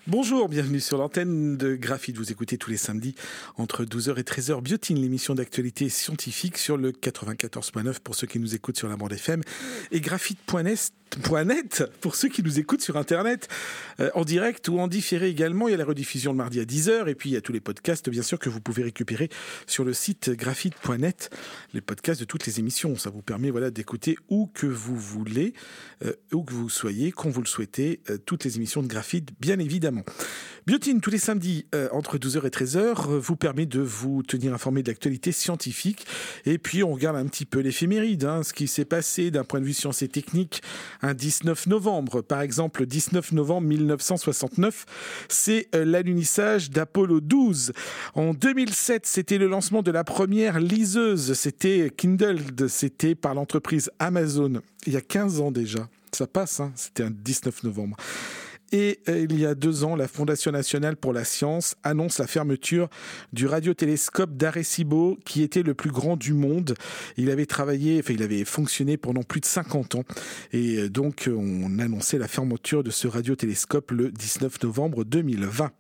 Bonjour, bienvenue sur l'antenne de Graphite. Vous écoutez tous les samedis entre 12h et 13h Biotine, l'émission d'actualité scientifique sur le 94.9 pour ceux qui nous écoutent sur la bande FM et graphite.net pour ceux qui nous écoutent sur Internet en direct ou en différé également. Il y a la rediffusion le mardi à 10h et puis il y a tous les podcasts bien sûr que vous pouvez récupérer sur le site graphite.net, les podcasts de toutes les émissions. Ça vous permet d'écouter où que vous voulez, où que vous soyez, quand vous le souhaitez, toutes les émissions de Graphite bien évidemment. Biotine tous les samedis entre 12h et 13h vous permet de vous tenir informé de l'actualité scientifique et puis on regarde un petit peu l'éphéméride, ce qui s'est passé d'un point de vue science et technique un 19 novembre. Par exemple, le 19 novembre 1969, c'est l'alunissage d'Apollo 12. En 2007, c'était le lancement de la première liseuse, c'était Kindle, c'était par l'entreprise Amazon. Il y a 15 ans déjà, ça passe, c'était un 19 novembre. Et il y a 2 ans, la Fondation nationale pour la science annonce la fermeture du radiotélescope d'Arecibo, qui était le plus grand du monde. Il avait fonctionné pendant plus de 50 ans. Et donc, on annonçait la fermeture de ce radiotélescope le 19 novembre 2020.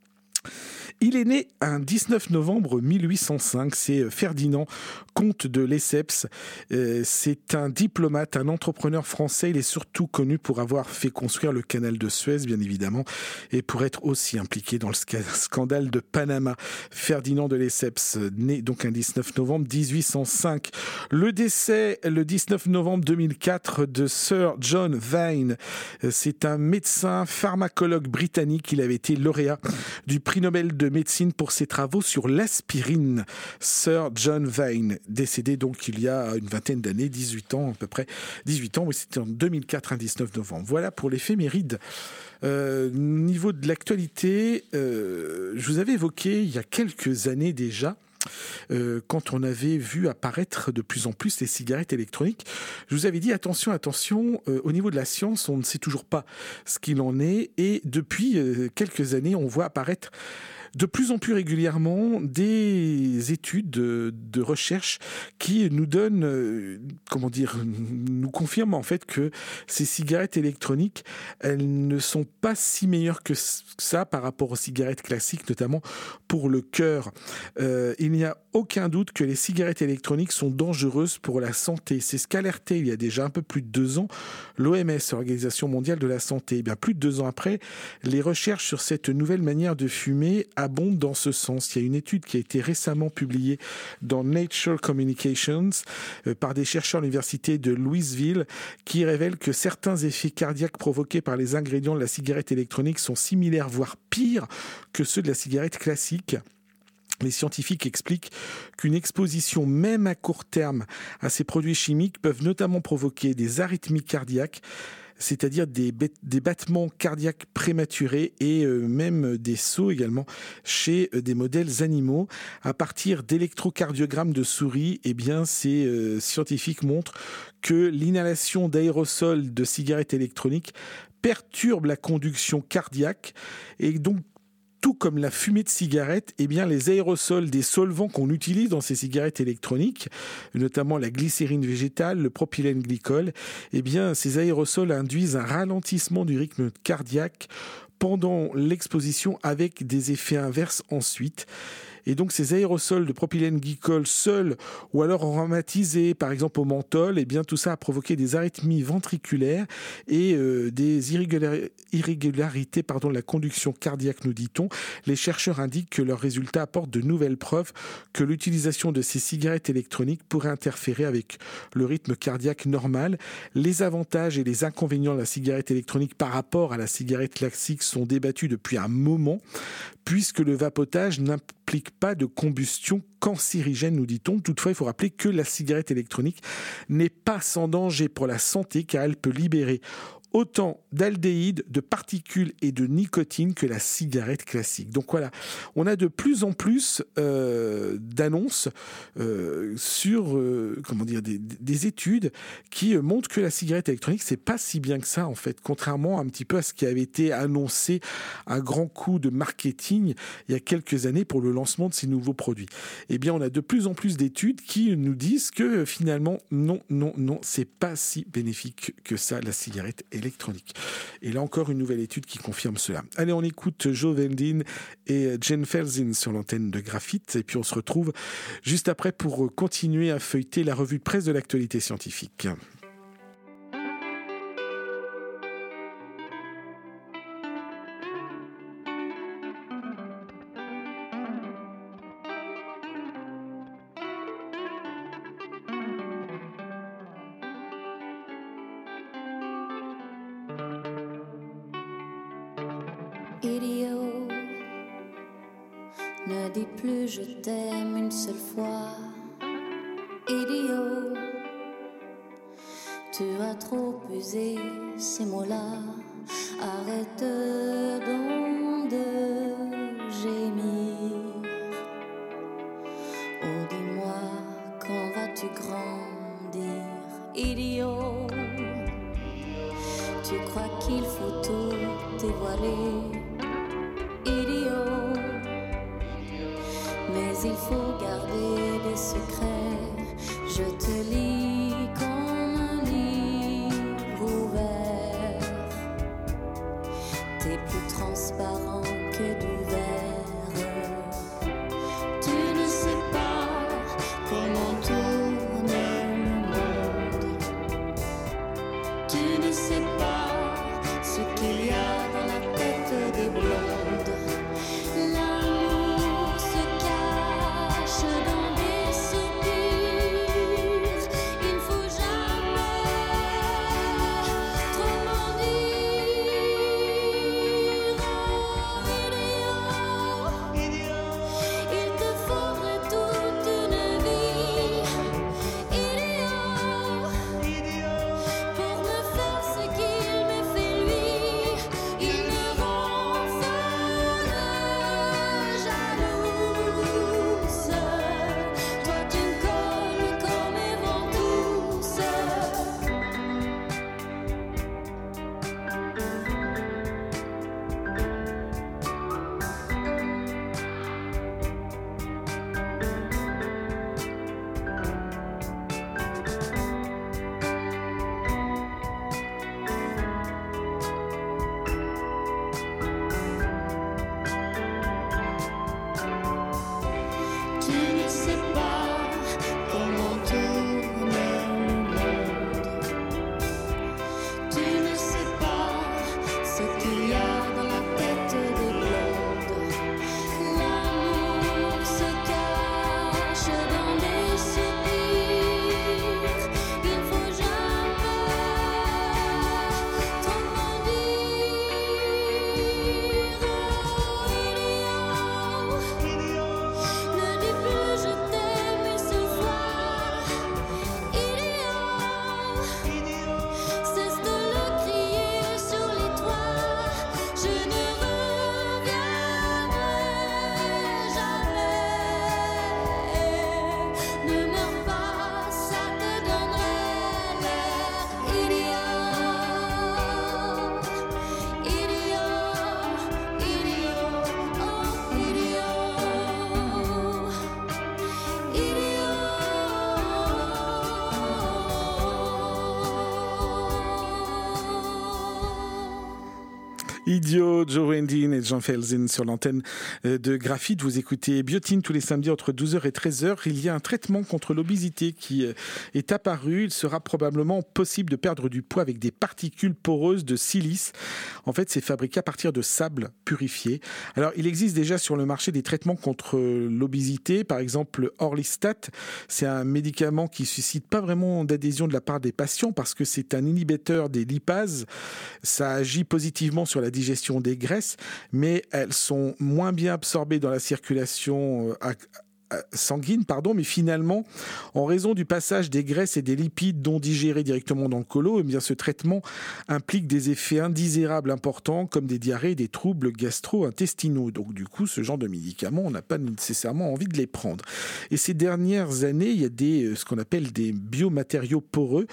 Il est né un 19 novembre 1805, c'est Ferdinand, comte de Lesseps. C'est un diplomate, un entrepreneur français. Il est surtout connu pour avoir fait construire le canal de Suez, bien évidemment, et pour être aussi impliqué dans le scandale de Panama. Ferdinand de Lesseps, né donc un 19 novembre 1805. Le décès, le 19 novembre 2004, de Sir John Vane. C'est un médecin pharmacologue britannique. Il avait été lauréat du prix Nobel de médecine pour ses travaux sur l'aspirine. Sir John Vane, décédé donc il y a une vingtaine d'années, 18 ans à peu près. 18 ans, oui, c'était en 2004, un 19 novembre. Voilà pour l'éphéméride. Niveau de l'actualité, je vous avais évoqué il y a quelques années déjà, quand on avait vu apparaître de plus en plus les cigarettes électroniques, je vous avais dit attention, au niveau de la science, on ne sait toujours pas ce qu'il en est, et depuis quelques années, on voit apparaître de plus en plus régulièrement des études de recherche qui nous donnent, nous confirment en fait que ces cigarettes électroniques, elles ne sont pas si meilleures que ça par rapport aux cigarettes classiques, notamment pour le cœur. Il n'y a aucun doute que les cigarettes électroniques sont dangereuses pour la santé. C'est ce qu'alertait il y a déjà un peu plus de 2 ans l'OMS, l'Organisation mondiale de la santé. Et bien, plus de 2 ans après, les recherches sur cette nouvelle manière de fumer abondent dans ce sens. Il y a une étude qui a été récemment publiée dans Nature Communications par des chercheurs à l'université de Louisville qui révèle que certains effets cardiaques provoqués par les ingrédients de la cigarette électronique sont similaires, voire pires que ceux de la cigarette classique. Les scientifiques expliquent qu'une exposition, même à court terme, à ces produits chimiques peuvent notamment provoquer des arythmies cardiaques, c'est-à-dire des battements cardiaques prématurés et même des sauts également chez des modèles animaux. À partir d'électrocardiogrammes de souris, ces scientifiques montrent que l'inhalation d'aérosols de cigarettes électroniques perturbe la conduction cardiaque et donc tout comme la fumée de cigarette, les aérosols des solvants qu'on utilise dans ces cigarettes électroniques, notamment la glycérine végétale, le propylène glycol, ces aérosols induisent un ralentissement du rythme cardiaque pendant l'exposition avec des effets inverses ensuite. Et donc ces aérosols de propylène glycol seuls ou alors aromatisés, par exemple au menthol, tout ça a provoqué des arythmies ventriculaires et des irrégularités de la conduction cardiaque, nous dit-on. Les chercheurs indiquent que leurs résultats apportent de nouvelles preuves que l'utilisation de ces cigarettes électroniques pourrait interférer avec le rythme cardiaque normal. Les avantages et les inconvénients de la cigarette électronique par rapport à la cigarette classique sont débattus depuis un moment, puisque le vapotage n'implique pas de combustion cancérigène, nous dit-on. Toutefois, il faut rappeler que la cigarette électronique n'est pas sans danger pour la santé, car elle peut libérer autant d'aldéhyde, de particules et de nicotine que la cigarette classique. Donc voilà, on a de plus en plus d'annonces sur des études qui montrent que la cigarette électronique, c'est pas si bien que ça en fait, contrairement un petit peu à ce qui avait été annoncé à grands coups de marketing il y a quelques années pour le lancement de ces nouveaux produits. On a de plus en plus d'études qui nous disent que finalement non, c'est pas si bénéfique que ça, la cigarette électronique. électronique. Et là encore, une nouvelle étude qui confirme cela. Allez, on écoute Joe Vendin et Jen Felsin sur l'antenne de Graphite, et puis on se retrouve juste après pour continuer à feuilleter la revue de presse de l'actualité scientifique. Idiot, ne dis plus je t'aime une seule fois. Idiot, tu as trop usé ces mots-là. Arrête donc de gémir. Oh dis-moi, quand vas-tu grandir? Idiot, tu crois qu'il faut tout dévoiler? Idiot, mais il faut garder des secrets. Je te lis comme un livre ouvert. T'es plus transparent que du verre. Tu ne sais pas comment tourne le monde. Tu ne sais pas ce qu'il y a dans la tête des blondes. L'amour se cache dans des soupirs. Il faut jamais trop m'en dire. Oh, idiot, il te faudrait toute une vie. Idiot, pour me faire ce qu'il me fait lui. Il me rend folle, jalouse. Toi tu me colles comme les ventouses. Tu ne sais pas comment tourne le monde. Tu ne sais pas ce qu'il y a dans la tête des blondes. L'amour se cache dans des soupirs. Il faut jamais trop m'en dire. Oh, idiot, ne dis plus je t'aime une seule fois. Idiot, cesse de le crier sur les toits. Je ne reviendrai jamais. Ne meurs pas, ça te donnerait l'air. Idiot, oh Idiot, Joe Vendin et Jen Felsin sur l'antenne de Graphite. Vous écoutez Biotine tous les samedis entre 12h et 13h. Il y a un traitement contre l'obésité qui est apparu. Il sera probablement possible de perdre du poids avec des particules poreuses de silice. En fait, c'est fabriqué à partir de sable purifié. Alors, il existe déjà sur le marché des traitements contre l'obésité. Par exemple, le Orlistat, c'est un médicament qui suscite pas vraiment d'adhésion de la part des patients parce que c'est un inhibiteur des lipases. Ça agit positivement sur la digestion des graisses, mais elles sont moins bien absorbées dans la circulation sanguine, mais finalement, en raison du passage des graisses et des lipides non digérés directement dans le côlon, eh bien, ce traitement implique des effets indésirables importants comme des diarrhées et des troubles gastro-intestinaux. Donc, du coup, ce genre de médicaments, on n'a pas nécessairement envie de les prendre. Et ces dernières années, il y a ce qu'on appelle des biomatériaux poreux,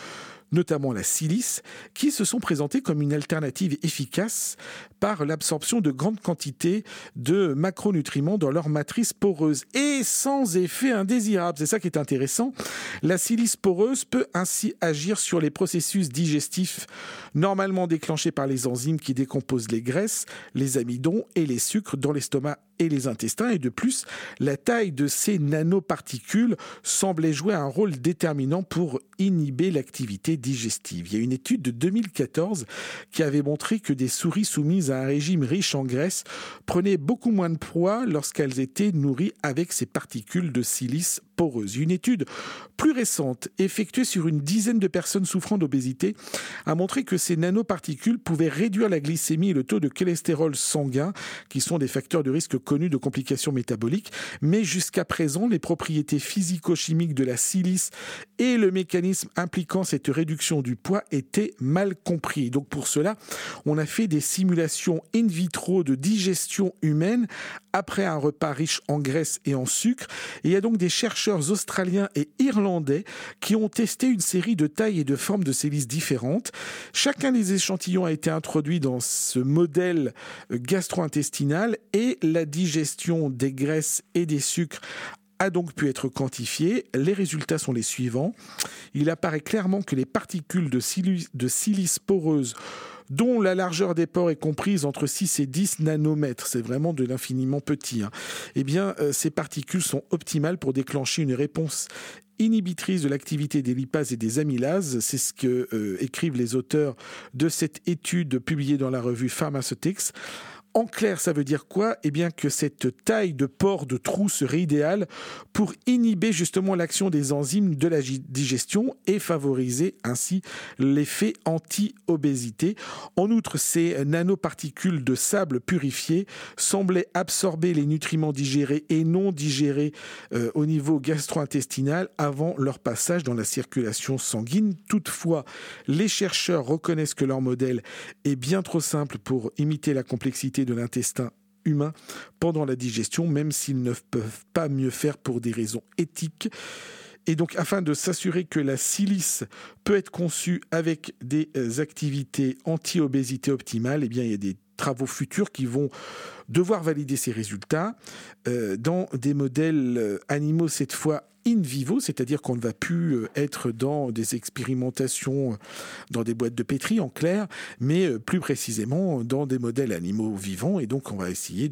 notamment la silice, qui se sont présentés comme une alternative efficace par l'absorption de grandes quantités de macronutriments dans leur matrice poreuse et sans effet indésirable. C'est ça qui est intéressant. La silice poreuse peut ainsi agir sur les processus digestifs normalement déclenchés par les enzymes qui décomposent les graisses, les amidons et les sucres dans l'estomac et les intestins. Et de plus, la taille de ces nanoparticules semblait jouer un rôle déterminant pour inhiber l'activité digestive. Il y a une étude de 2014 qui avait montré que des souris soumises à un régime riche en graisse prenaient beaucoup moins de poids lorsqu'elles étaient nourries avec ces particules de silice poreuse. Une étude plus récente, effectuée sur une dizaine de personnes souffrant d'obésité, a montré que ces nanoparticules pouvaient réduire la glycémie et le taux de cholestérol sanguin, qui sont des facteurs de risque connus de complications métaboliques. Mais jusqu'à présent, les propriétés physico-chimiques de la silice et le mécanisme impliquant cette réduction du poids étaient mal compris. Donc pour cela, on a fait des simulations in vitro de digestion humaine après un repas riche en graisse et en sucre. Et il y a donc des chercheurs australiens et irlandais qui ont testé une série de tailles et de formes de silice différentes. Chacun des échantillons a été introduit dans ce modèle gastro-intestinal et la digestion des graisses et des sucres a donc pu être quantifiée. Les résultats sont les suivants. Il apparaît clairement que les particules de silice poreuse dont la largeur des pores est comprise entre 6 et 10 nanomètres, c'est vraiment de l'infiniment petit, eh bien, ces particules sont optimales pour déclencher une réponse inhibitrice de l'activité des lipases et des amylases. C'est ce que écrivent les auteurs de cette étude publiée dans la revue Pharmaceutics. En clair, ça veut dire quoi ? Eh bien que cette taille de pore de trou serait idéale pour inhiber justement l'action des enzymes de la digestion et favoriser ainsi l'effet anti-obésité. En outre, ces nanoparticules de sable purifié semblaient absorber les nutriments digérés et non digérés au niveau gastro-intestinal avant leur passage dans la circulation sanguine. Toutefois, les chercheurs reconnaissent que leur modèle est bien trop simple pour imiter la complexité de l'intestin humain pendant la digestion, même s'ils ne peuvent pas mieux faire pour des raisons éthiques. Et donc, afin de s'assurer que la silice peut être conçue avec des activités anti-obésité optimales, eh bien, il y a des travaux futurs qui vont devoir valider ces résultats dans des modèles animaux, cette fois in vivo, c'est-à-dire qu'on ne va plus être dans des expérimentations dans des boîtes de pétri en clair, mais plus précisément dans des modèles animaux vivants. Et donc on va essayer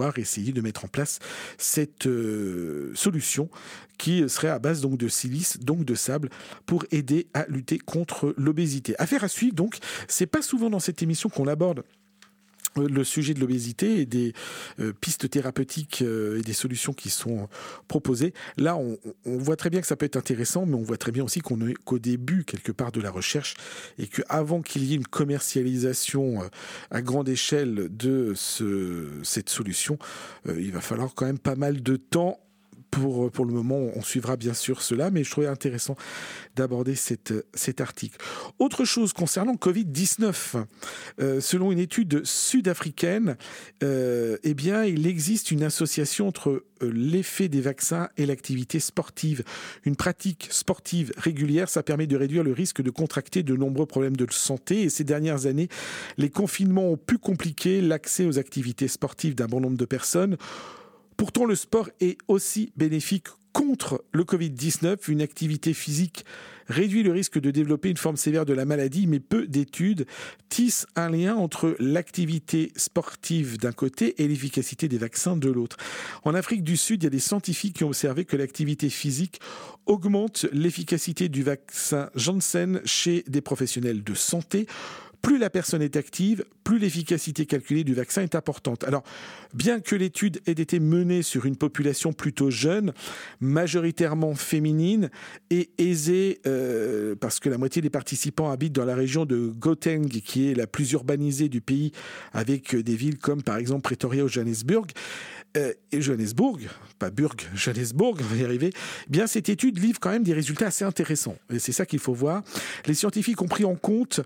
de mettre en place cette solution qui serait à base donc de silice, donc de sable, pour aider à lutter contre l'obésité. Affaire à suivre donc, c'est pas souvent dans cette émission qu'on aborde le sujet de l'obésité et des pistes thérapeutiques et des solutions qui sont proposées. Là, on voit très bien que ça peut être intéressant, mais on voit très bien aussi qu'au début, quelque part, de la recherche, et qu'avant qu'il y ait une commercialisation à grande échelle de cette solution, il va falloir quand même pas mal de temps. Pour le moment, on suivra bien sûr cela, mais je trouvais intéressant d'aborder cet article. Autre chose concernant Covid-19, selon une étude sud-africaine, eh bien, il existe une association entre l'effet des vaccins et l'activité sportive. Une pratique sportive régulière, ça permet de réduire le risque de contracter de nombreux problèmes de santé. Et ces dernières années, les confinements ont pu compliquer l'accès aux activités sportives d'un bon nombre de personnes. Pourtant, le sport est aussi bénéfique contre le Covid-19. Une activité physique réduit le risque de développer une forme sévère de la maladie, mais peu d'études tissent un lien entre l'activité sportive d'un côté et l'efficacité des vaccins de l'autre. En Afrique du Sud, il y a des scientifiques qui ont observé que l'activité physique augmente l'efficacité du vaccin Janssen chez des professionnels de santé. Plus la personne est active, plus l'efficacité calculée du vaccin est importante. Alors, bien que l'étude ait été menée sur une population plutôt jeune, majoritairement féminine et aisée, parce que la moitié des participants habitent dans la région de Gauteng, qui est la plus urbanisée du pays, avec des villes comme par exemple Pretoria ou Johannesburg, et Johannesburg, pas Burg, Johannesburg, on va y arriver, eh bien cette étude livre quand même des résultats assez intéressants. Et c'est ça qu'il faut voir. Les scientifiques ont pris en compte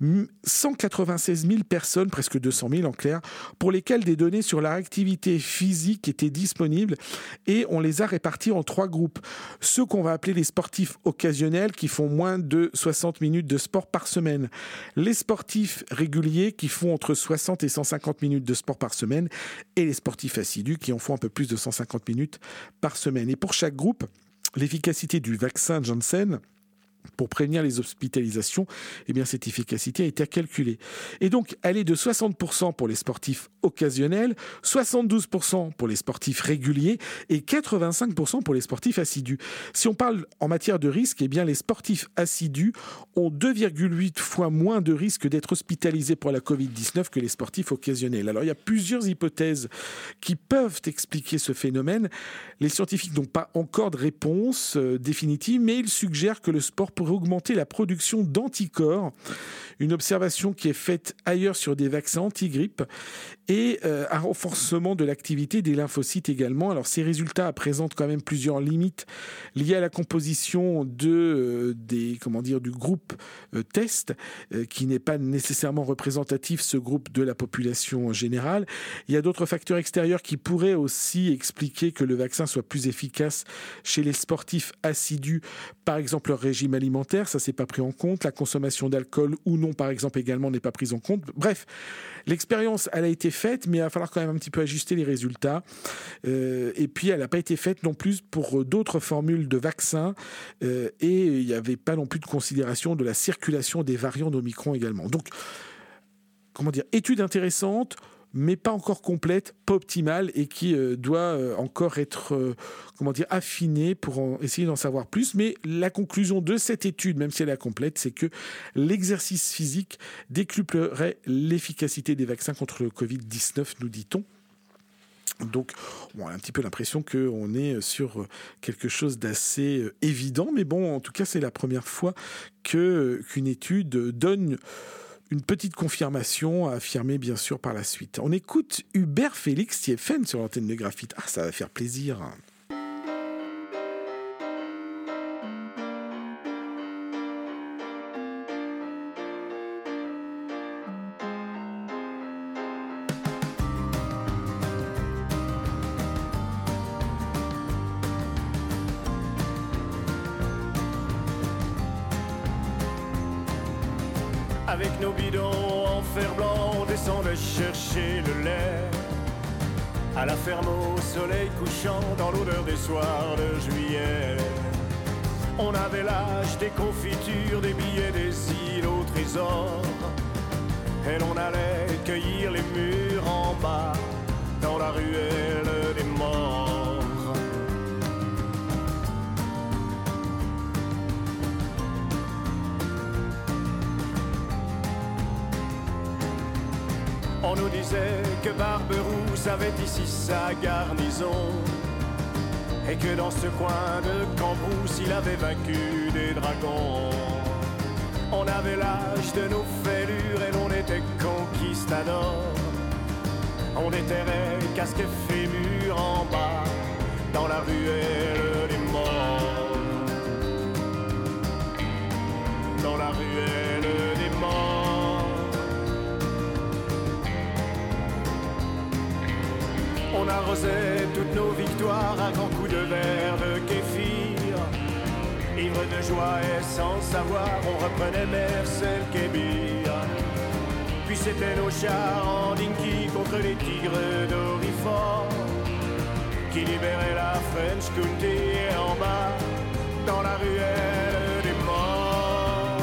196 000 personnes, presque 200 000 en clair, pour lesquelles des données sur leur activité physique étaient disponibles, et on les a répartis en 3 groupes. Ceux qu'on va appeler les sportifs occasionnels, qui font moins de 60 minutes de sport par semaine. Les sportifs réguliers, qui font entre 60 et 150 minutes de sport par semaine, et les sportifs assidus, qui en font un peu plus de 150 minutes par semaine. Et pour chaque groupe, l'efficacité du vaccin Janssen pour prévenir les hospitalisations, eh bien cette efficacité a été calculée. Et donc, elle est de 60% pour les sportifs occasionnels, 72% pour les sportifs réguliers et 85% pour les sportifs assidus. Si on parle en matière de risque, eh bien les sportifs assidus ont 2,8 fois moins de risque d'être hospitalisés pour la Covid-19 que les sportifs occasionnels. Alors, il y a plusieurs hypothèses qui peuvent expliquer ce phénomène. Les scientifiques n'ont pas encore de réponse définitive, mais ils suggèrent que le sport pourrait augmenter la production d'anticorps, une observation qui est faite ailleurs sur des vaccins anti-grippe, et un renforcement de l'activité des lymphocytes également. Alors ces résultats présentent quand même plusieurs limites liées à la composition du groupe test, qui n'est pas nécessairement représentatif, ce groupe, de la population générale. Il y a d'autres facteurs extérieurs qui pourraient aussi expliquer que le vaccin soit plus efficace chez les sportifs assidus, par exemple leur régime alimentaire, ça c'est pas pris en compte, la consommation d'alcool ou non par exemple également n'est pas prise en compte. Bref, l'expérience elle a été faite, mais il va falloir quand même un petit peu ajuster les résultats, et puis elle n'a pas été faite non plus pour d'autres formules de vaccins, et il n'y avait pas non plus de considération de la circulation des variants d'Omicron également. Donc, étude intéressante, mais pas encore complète, pas optimale, et qui doit encore être affinée pour essayer d'en savoir plus. Mais la conclusion de cette étude, même si elle est complète, c'est que l'exercice physique décuplerait l'efficacité des vaccins contre le Covid-19, nous dit-on. Donc, on a un petit peu l'impression qu'on est sur quelque chose d'assez évident, mais bon, en tout cas, c'est la première fois qu'une étude donne une petite confirmation à affirmer, bien sûr, par la suite. On écoute Hubert Félix Thieffen sur l'antenne de Graphite. Ah, ça va faire plaisir. Avec nos bidons en fer blanc, on descendait chercher le lait à la ferme au soleil couchant, dans l'odeur des soirs de juillet. On avait l'âge des confitures, des billets, des îles au trésor, et l'on allait cueillir les mûres en bas dans la ruelle des morts. On nous disait que Barberousse avait ici sa garnison, et que dans ce coin de Cambrousse il avait vaincu des dragons. On avait l'âge de nos fêlures et l'on était conquistadors. On déterrait casque et fémur en bas dans la ruelle des morts. Dans la ruelle des morts. On arrosait toutes nos victoires à grands coups de verre de kéfir. Ivre de joie et sans savoir, on reprenait Mercel Kébir. Puis c'était nos chars en dinky contre les tigres d'Orifort qui libéraient la French County, et en bas, dans la ruelle des morts.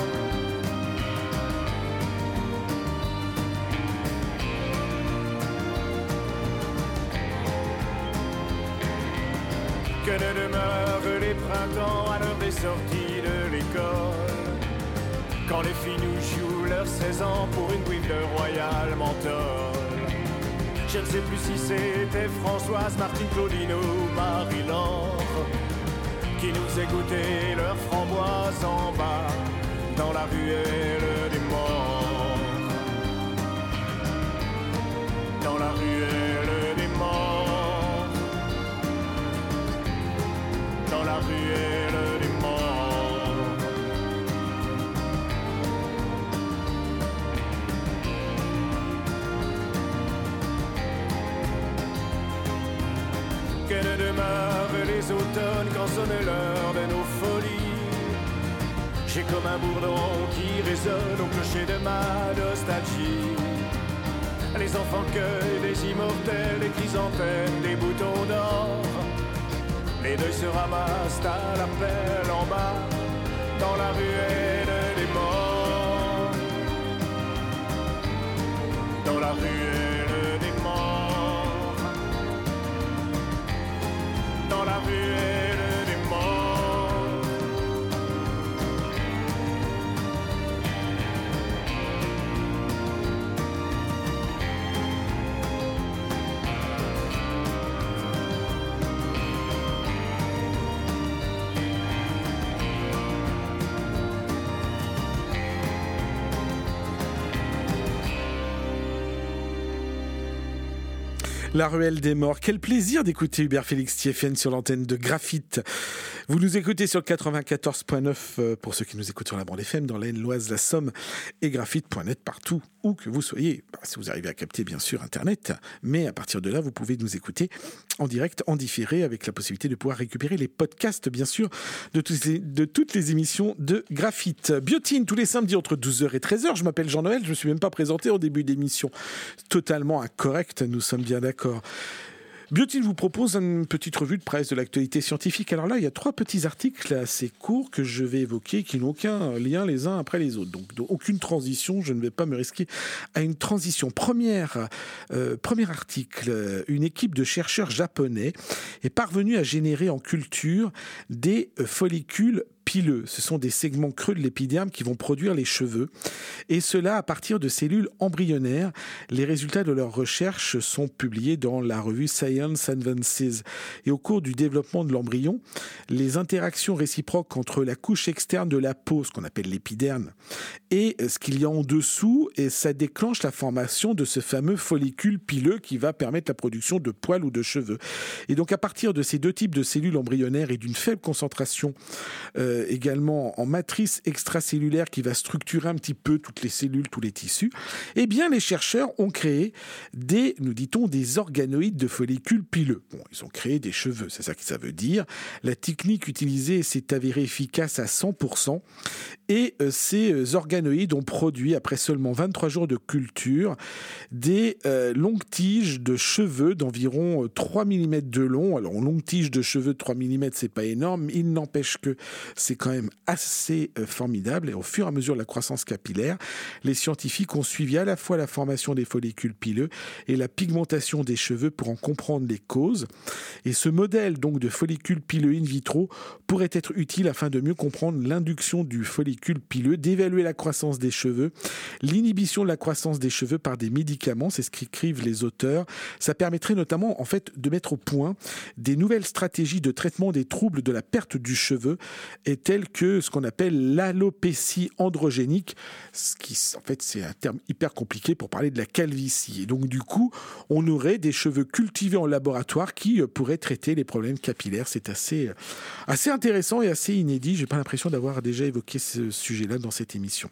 Que ne demeurent les printemps à l'heure des sorties de l'école, quand les filles nous jouent leurs 16 ans pour une bouille de Royal Menthol. Je ne sais plus si c'était Françoise, Martine, Claudine ou Marie-Laure qui nous égouttaient leurs framboises en bas dans la ruelle des morts. Dans la ruelle des morts. que ne demeurent les automnes quand sonne l'heure de nos folies. J'ai comme un bourdon qui résonne au clocher de ma nostalgie. Les enfants cueillent des immortels, des chrysanthèmes, des boutons d'or. Les deuils se ramassent à l'appel en bas, dans la ruelle des morts. Dans la ruelle des morts. Dans la ruelle des morts. La ruelle des morts. Quel plaisir d'écouter Hubert Félix Thieffen sur l'antenne de Graphite. Vous nous écoutez sur le 94.9 pour ceux qui nous écoutent sur la bande FM dans l'Aisne, l'Oise, la Somme et graphite.net partout où que vous soyez. Si vous arrivez à capter bien sûr Internet, mais à partir de là, vous pouvez nous écouter en direct, en différé, avec la possibilité de pouvoir récupérer les podcasts bien sûr de toutes les émissions de Graphite. Biotine tous les samedis entre 12h et 13h. Je m'appelle Jean-Noël, je ne me suis même pas présenté au début d'émission. Totalement incorrect, nous sommes bien d'accord. Biotine vous propose une petite revue de presse de l'actualité scientifique. Alors là, il y a 3 petits articles assez courts que je vais évoquer qui n'ont aucun lien les uns après les autres. Donc aucune transition, je ne vais pas me risquer à une transition. Premier article, une équipe de chercheurs japonais est parvenue à générer en culture des follicules pileux. Ce sont des segments creux de l'épiderme qui vont produire les cheveux. Et cela à partir de cellules embryonnaires. Les résultats de leurs recherches sont publiés dans la revue Science Advances. Et au cours du développement de l'embryon, les interactions réciproques entre la couche externe de la peau, ce qu'on appelle l'épiderme, et ce qu'il y a en dessous, et ça déclenche la formation de ce fameux follicule pileux qui va permettre la production de poils ou de cheveux. Et donc à partir de ces 2 types de cellules embryonnaires et d'une faible concentration également en matrice extracellulaire qui va structurer un petit peu toutes les cellules, tous les tissus, eh bien les chercheurs ont créé nous dit-on, des organoïdes de follicules pileux. Bon, ils ont créé des cheveux, c'est ça que ça veut dire. La technique utilisée s'est avérée efficace à 100%. Et ces organoïdes ont produit, après seulement 23 jours de culture, des longues tiges de cheveux d'environ 3 mm de long. Alors, longue tige de cheveux de 3 mm, c'est pas énorme. Il n'empêche que c'est quand même assez formidable. Et au fur et à mesure de la croissance capillaire, les scientifiques ont suivi à la fois la formation des follicules pileux et la pigmentation des cheveux pour en comprendre les causes. Et ce modèle donc de follicules pileux in vitro pourrait être utile afin de mieux comprendre l'induction du follicule pileux, d'évaluer la croissance des cheveux, l'inhibition de la croissance des cheveux par des médicaments, c'est ce qu'écrivent les auteurs. Ça permettrait notamment en fait de mettre au point des nouvelles stratégies de traitement des troubles de la perte du cheveu, et telles que ce qu'on appelle l'alopécie androgénique, ce qui en fait c'est un terme hyper compliqué pour parler de la calvitie. Et donc du coup, on aurait des cheveux cultivés en laboratoire qui pourraient traiter les problèmes capillaires. C'est assez intéressant et assez inédit. J'ai pas l'impression d'avoir déjà évoqué ce sujet-là dans cette émission.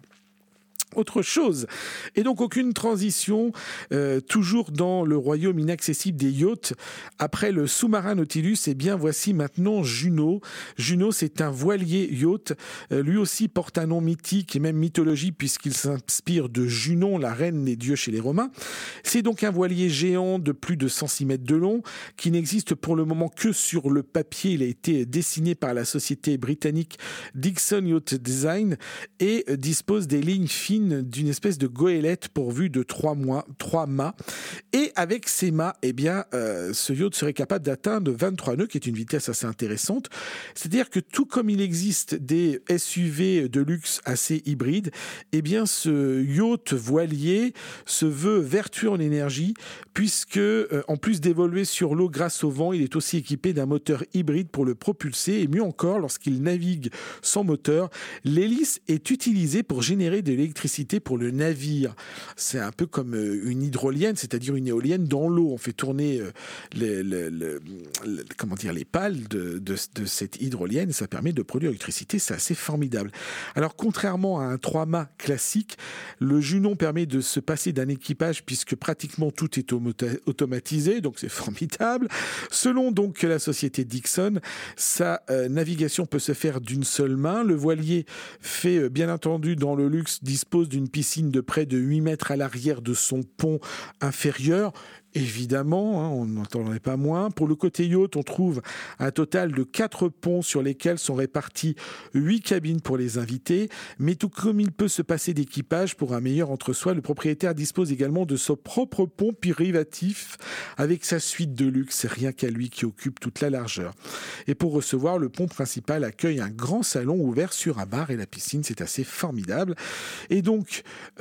Autre chose. Et donc aucune transition, toujours dans le royaume inaccessible des yachts. Après le sous-marin Nautilus, eh bien voici maintenant Juno. Juno, c'est un voilier yacht. Lui aussi porte un nom mythique et même mythologique puisqu'il s'inspire de Junon, la reine des dieux chez les Romains. C'est donc un voilier géant de plus de 106 mètres de long qui n'existe pour le moment que sur le papier. Il a été dessiné par la société britannique Dixon Yacht Design et dispose des lignes fines d'une espèce de goélette pourvue de 3 mâts. Et avec ces mâts, eh bien, ce yacht serait capable d'atteindre 23 nœuds, qui est une vitesse assez intéressante. C'est-à-dire que tout comme il existe des SUV de luxe assez hybrides, eh bien, ce yacht voilier se veut vertueux en énergie, puisque, en plus d'évoluer sur l'eau grâce au vent, il est aussi équipé d'un moteur hybride pour le propulser. Et mieux encore, lorsqu'il navigue sans moteur, l'hélice est utilisée pour générer de l'électricité l'électricité pour le navire. C'est un peu comme une hydrolienne, c'est-à-dire une éolienne dans l'eau. On fait tourner les pales de cette hydrolienne et ça permet de produire l'électricité. C'est assez formidable. Alors, contrairement à un 3-mâts classique, le Junon permet de se passer d'un équipage puisque pratiquement tout est automatisé, donc c'est formidable. Selon donc la société Dixon, sa navigation peut se faire d'une seule main. Le voilier fait bien entendu dans le luxe dispose d'une piscine de près de 8 mètres à l'arrière de son pont inférieur. Évidemment, on n'en est pas moins. Pour le côté yacht, on trouve un total de 4 ponts sur lesquels sont réparties 8 cabines pour les invités. Mais tout comme il peut se passer d'équipage pour un meilleur entre-soi, le propriétaire dispose également de son propre pont privatif avec sa suite de luxe. C'est rien qu'à lui qui occupe toute la largeur. Et pour recevoir, le pont principal accueille un grand salon ouvert sur un bar et la piscine. C'est assez formidable. Et donc,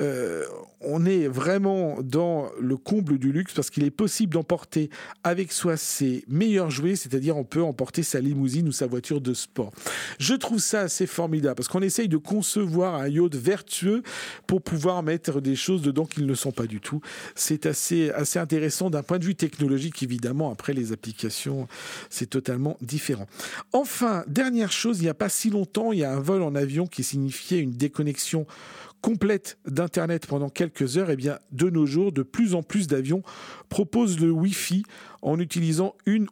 on est vraiment dans le comble du luxe parce qu'il est possible d'emporter avec soi ses meilleurs jouets, c'est-à-dire on peut emporter sa limousine ou sa voiture de sport. Je trouve ça assez formidable parce qu'on essaye de concevoir un yacht vertueux pour pouvoir mettre des choses dedans qui ne le sont pas du tout. C'est assez intéressant d'un point de vue technologique, évidemment. Après, les applications, c'est totalement différent. Enfin, dernière chose, il n'y a pas si longtemps, il y a un vol en avion qui signifiait une déconnexion complète d'Internet pendant quelques heures. Eh bien, de nos jours, de plus en plus d'avions proposent le Wi-Fi en utilisant une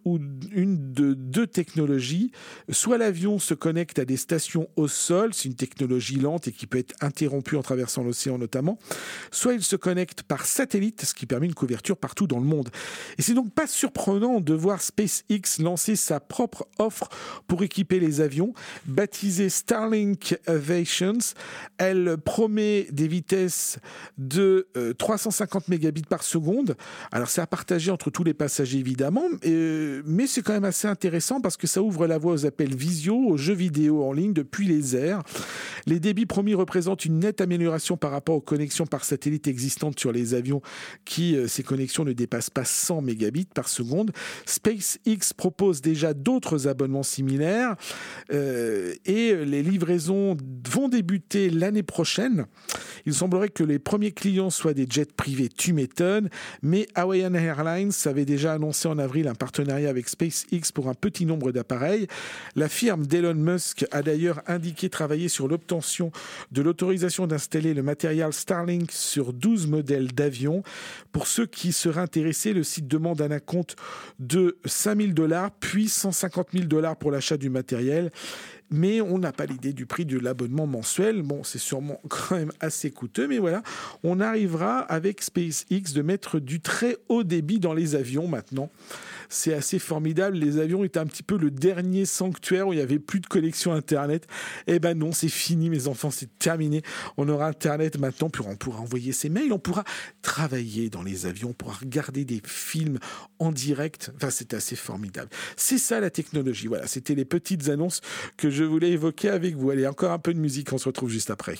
de deux technologies. Soit l'avion se connecte à des stations au sol, c'est une technologie lente et qui peut être interrompue en traversant l'océan notamment, soit il se connecte par satellite, ce qui permet une couverture partout dans le monde. Et c'est donc pas surprenant de voir SpaceX lancer sa propre offre pour équiper les avions, baptisée Starlink Aviations. Elle promet des vitesses de 350 mégabits par seconde. Alors c'est à partager entre tous les passagers évidemment, mais c'est quand même assez intéressant parce que ça ouvre la voie aux appels visio, aux jeux vidéo en ligne depuis les airs. Les débits promis représentent une nette amélioration par rapport aux connexions par satellite existantes sur les avions qui, ces connexions ne dépassent pas 100 mégabits par seconde. SpaceX propose déjà d'autres abonnements similaires et les livraisons vont débuter l'année prochaine. Il semblerait que les premiers clients soient des jets privés, tu m'étonnes, mais Hawaiian Airlines avait déjà annoncé en avril un partenariat avec SpaceX pour un petit nombre d'appareils. La firme d'Elon Musk a d'ailleurs indiqué travailler sur l'obtention de l'autorisation d'installer le matériel Starlink sur 12 modèles d'avions. Pour ceux qui seraient intéressés, le site demande un acompte de $5 000 puis $150 000 pour l'achat du matériel. Mais on n'a pas l'idée du prix de l'abonnement mensuel. Bon, c'est sûrement quand même assez coûteux, mais voilà, on arrivera avec SpaceX de mettre du très haut débit dans les avions maintenant. C'est assez formidable. Les avions étaient un petit peu le dernier sanctuaire où il n'y avait plus de connexion Internet. Eh ben non, c'est fini, mes enfants, c'est terminé. On aura Internet maintenant, puis on pourra envoyer ses mails, on pourra travailler dans les avions, on pourra regarder des films en direct. Enfin, c'est assez formidable. C'est ça la technologie. Voilà, c'était les petites annonces que je voulais évoquer avec vous. Allez, encore un peu de musique, on se retrouve juste après.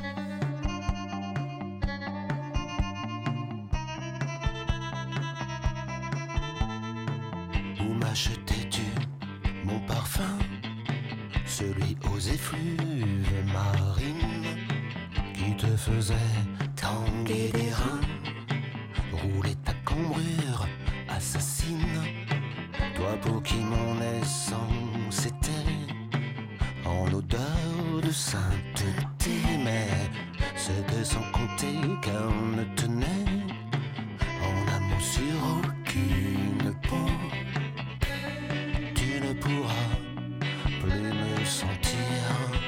Où m'achetais-tu mon parfum, celui aux effluves marines, qui te faisait tanguer les reins, rouler ta cambrure assassine, toi pour qui mon essence était en odeur de sainteté, mais c'était sans compter qu'un ne tenait en amour sur aucune peau. Tu ne pourras plus me sentir.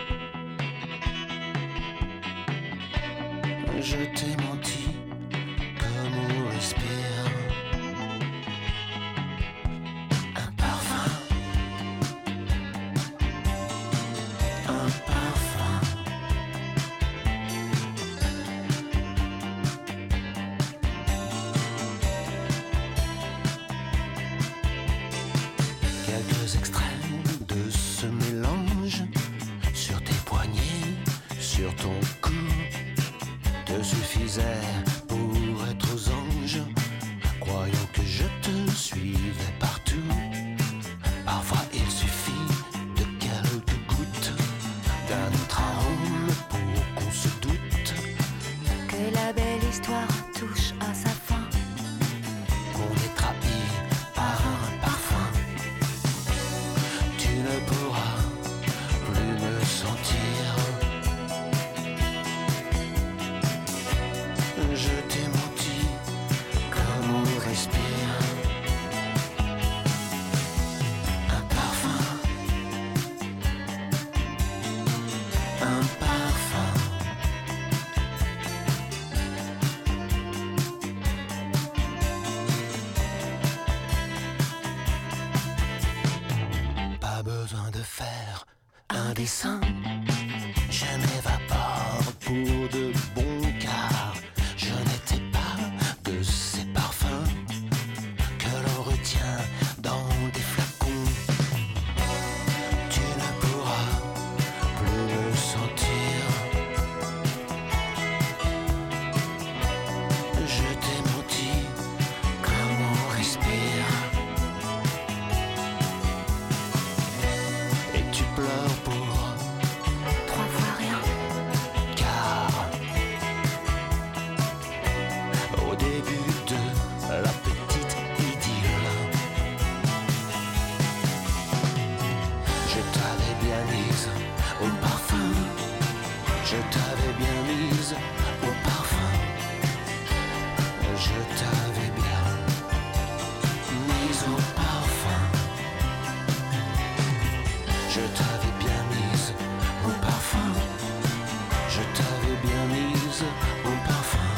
Je t'ai menti comme on respire. Un parfum, un parfum. Quelques extraits de ce mélange sur tes poignets, sur ton cou, te suffisait on est trapi par un parfum. Tu ne pourras plus me sentir. Je t'ai menti comme on respire. Un parfum, un parfum. Pas besoin de faire un dessin. Je m'évapore pour de bon car je n'étais pas de ces parfums que l'on retient dans des flacons. Tu ne pourras plus me sentir. Je t'ai menti comme on respire. Et tu pleures pour 3 fois rien. Car au début de la petite idylle, je t'avais bien mise au parfum. Je t'avais bien mise au parfum. Je t'avais bien mise au parfum. Je t'avais bien mise au parfum. Je t'avais bien mise au parfum.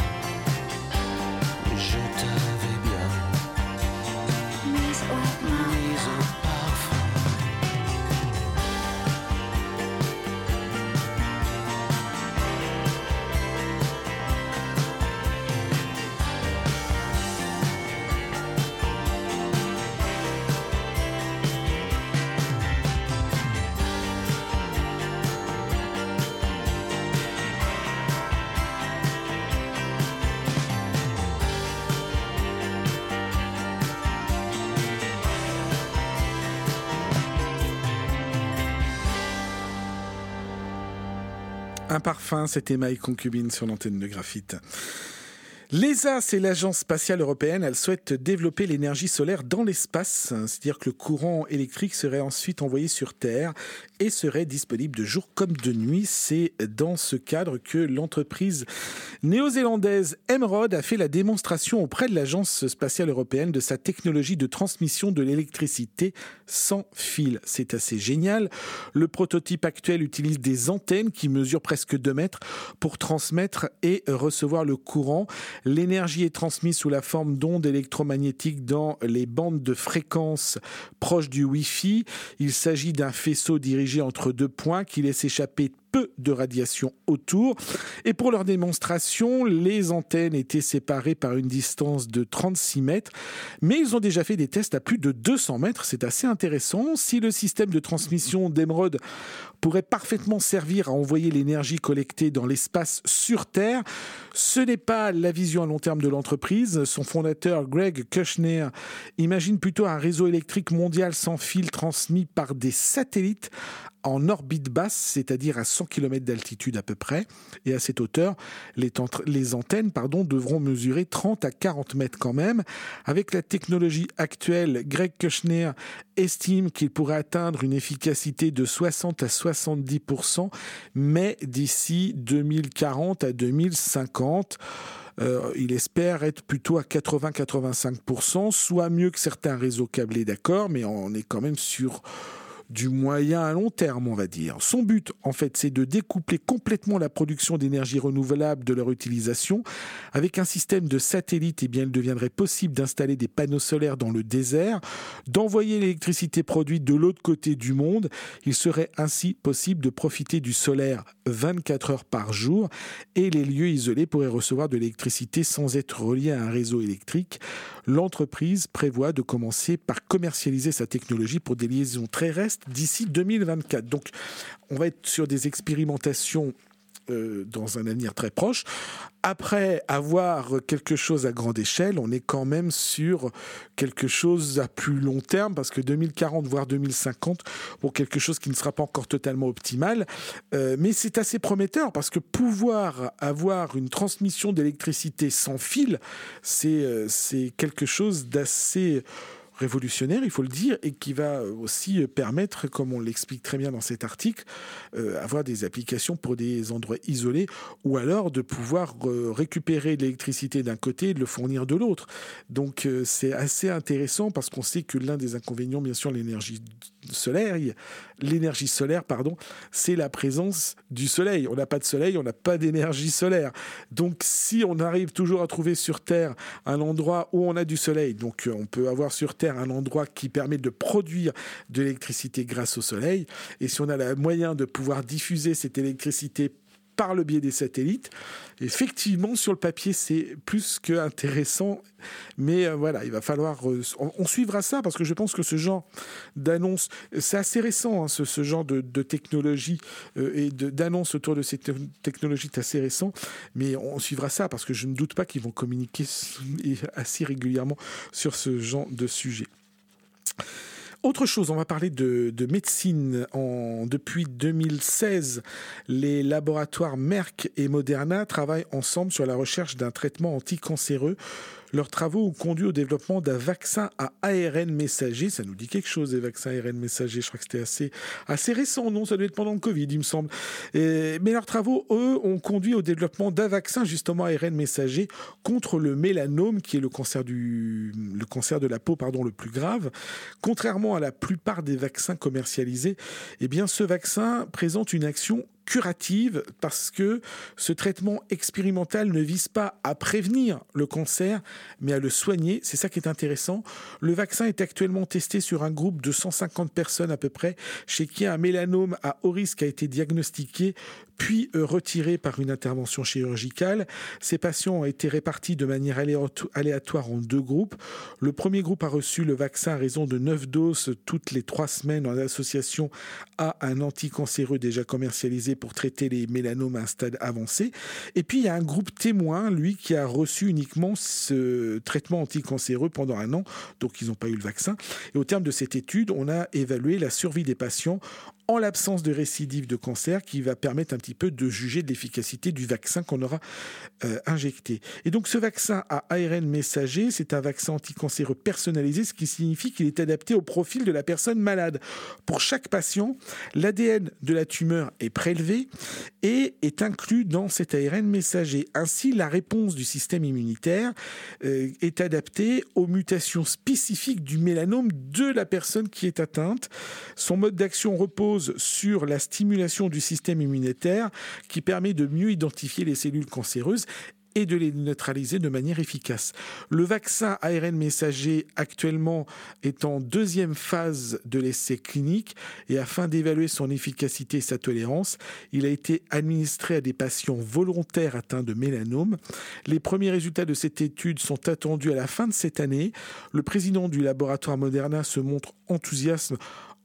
Je t'avais bien mise au parfum. Un parfum, c'était My Concubine sur l'antenne de Graphite. L'ESA, c'est l'agence spatiale européenne, elle souhaite développer l'énergie solaire dans l'espace, c'est-à-dire que le courant électrique serait ensuite envoyé sur Terre et serait disponible de jour comme de nuit. C'est dans ce cadre que l'entreprise néo-zélandaise Emerald a fait la démonstration auprès de l'agence spatiale européenne de sa technologie de transmission de l'électricité sans fil. C'est assez génial. Le prototype actuel utilise des antennes qui mesurent presque 2 mètres pour transmettre et recevoir le courant. L'énergie est transmise sous la forme d'ondes électromagnétiques dans les bandes de fréquences proches du Wi-Fi. Il s'agit d'un faisceau dirigé entre 2 points qui laisse échapper peu de radiation autour. Et pour leur démonstration, les antennes étaient séparées par une distance de 36 mètres, mais ils ont déjà fait des tests à plus de 200 mètres. C'est assez intéressant. Si le système de transmission d'Emerald pourrait parfaitement servir à envoyer l'énergie collectée dans l'espace sur Terre, ce n'est pas la vision à long terme de l'entreprise. Son fondateur, Greg Kushner, imagine plutôt un réseau électrique mondial sans fil transmis par des satellites en orbite basse, c'est-à-dire à 100 km d'altitude à peu près. Et à cette hauteur, les antennes devront mesurer 30 à 40 mètres quand même. Avec la technologie actuelle, Greg Kushner estime qu'il pourrait atteindre une efficacité de 60 à 70%, mais d'ici 2040 à 2050. Il espère être plutôt à 80-85%, soit mieux que certains réseaux câblés, d'accord, mais on est quand même sur du moyen à long terme, on va dire. Son but, en fait, c'est de découpler complètement la production d'énergie renouvelable de leur utilisation. Avec un système de satellites, eh bien, il deviendrait possible d'installer des panneaux solaires dans le désert, d'envoyer l'électricité produite de l'autre côté du monde. Il serait ainsi possible de profiter du solaire 24 heures par jour et les lieux isolés pourraient recevoir de l'électricité sans être reliés à un réseau électrique. L'entreprise prévoit de commencer par commercialiser sa technologie pour des liaisons terrestres d'ici 2024. Donc, on va être sur des expérimentations dans un avenir très proche. Après avoir quelque chose à grande échelle, on est quand même sur quelque chose à plus long terme, parce que 2040 voire 2050 pour quelque chose qui ne sera pas encore totalement optimal, mais c'est assez prometteur, parce que pouvoir avoir une transmission d'électricité sans fil, c'est quelque chose d'assez révolutionnaire, il faut le dire, et qui va aussi permettre, comme on l'explique très bien dans cet article, avoir des applications pour des endroits isolés, ou alors de pouvoir récupérer de l'électricité d'un côté et de le fournir de l'autre. Donc c'est assez intéressant, parce qu'on sait que l'un des inconvénients, bien sûr, l'énergie solaire, c'est la présence du soleil. On n'a pas de soleil, on n'a pas d'énergie solaire. Donc si on arrive toujours à trouver sur Terre un endroit où on a du soleil, donc on peut avoir sur Terre un endroit qui permet de produire de l'électricité grâce au soleil, et si on a le moyen de pouvoir diffuser cette électricité par le biais des satellites, effectivement, sur le papier, c'est plus qu'intéressant. Mais voilà, il va falloir... on suivra ça, parce que je pense que ce genre d'annonce, c'est assez récent, hein, ce genre de technologie et d'annonce autour de ces technologies est assez récent. Mais on suivra ça, parce que je ne doute pas qu'ils vont communiquer assez régulièrement sur ce genre de sujet. Autre chose, on va parler de médecine. Depuis 2016, les laboratoires Merck et Moderna travaillent ensemble sur la recherche d'un traitement anticancéreux. Leurs travaux ont conduit au développement d'un vaccin à ARN messager. Ça nous dit quelque chose, les vaccins ARN messagers. Je crois que c'était assez récent, non? Ça devait être pendant le Covid, il me semble. Mais leurs travaux, eux, ont conduit au développement d'un vaccin, justement ARN messager, contre le mélanome, qui est le cancer de la peau, le plus grave. Contrairement à la plupart des vaccins commercialisés, eh bien, ce vaccin présente une action curative, parce que ce traitement expérimental ne vise pas à prévenir le cancer, mais à le soigner. C'est ça qui est intéressant. Le vaccin est actuellement testé sur un groupe de 150 personnes à peu près, chez qui un mélanome à haut risque a été diagnostiqué, puis retiré par une intervention chirurgicale. Ces patients ont été répartis de manière aléatoire en 2 groupes. Le premier groupe a reçu le vaccin à raison de 9 doses toutes les 3 semaines en association à un anticancéreux déjà commercialisé pour traiter les mélanomes à un stade avancé. Et puis il y a un groupe témoin, lui, qui a reçu uniquement ce traitement anticancéreux pendant 1 an, donc ils n'ont pas eu le vaccin. Et au terme de cette étude, on a évalué la survie des patients en l'absence de récidive de cancer, qui va permettre un petit peu de juger de l'efficacité du vaccin qu'on aura injecté. Et donc ce vaccin à ARN messager, c'est un vaccin anticancéreux personnalisé, ce qui signifie qu'il est adapté au profil de la personne malade. Pour chaque patient, l'ADN de la tumeur est prélevé et est inclus dans cet ARN messager. Ainsi, la réponse du système immunitaire est adaptée aux mutations spécifiques du mélanome de la personne qui est atteinte. Son mode d'action repose sur la stimulation du système immunitaire, qui permet de mieux identifier les cellules cancéreuses et de les neutraliser de manière efficace. Le vaccin ARN messager actuellement est en 2e phase de l'essai clinique, et afin d'évaluer son efficacité et sa tolérance, il a été administré à des patients volontaires atteints de mélanome. Les premiers résultats de cette étude sont attendus à la fin de cette année. Le président du laboratoire Moderna se montre enthousiaste